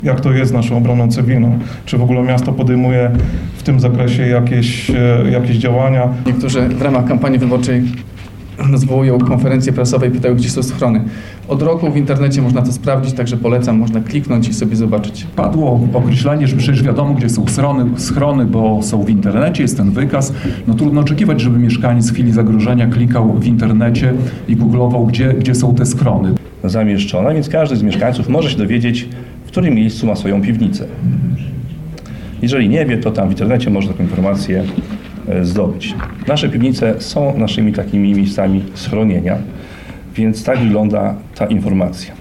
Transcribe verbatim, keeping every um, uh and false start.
Jak to jest z naszą obroną cywilną? Czy w ogóle miasto podejmuje w tym zakresie jakieś, jakieś działania? Niektórzy w ramach kampanii wyborczej zwołują konferencje prasowe i pytają, gdzie są schrony. Od roku w internecie można to sprawdzić, także polecam, można kliknąć i sobie zobaczyć. Padło określenie, że przecież wiadomo, gdzie są schrony, schrony, bo są w internecie, jest ten wykaz. No trudno oczekiwać, żeby mieszkaniec w chwili zagrożenia klikał w internecie i googlował, gdzie, gdzie są te schrony. Zamieszczona, więc każdy z mieszkańców może się dowiedzieć, w którym miejscu ma swoją piwnicę. Jeżeli nie wie, to tam w internecie może taką informację zdobyć. Nasze piwnice są naszymi takimi miejscami schronienia, więc tak wygląda ta informacja.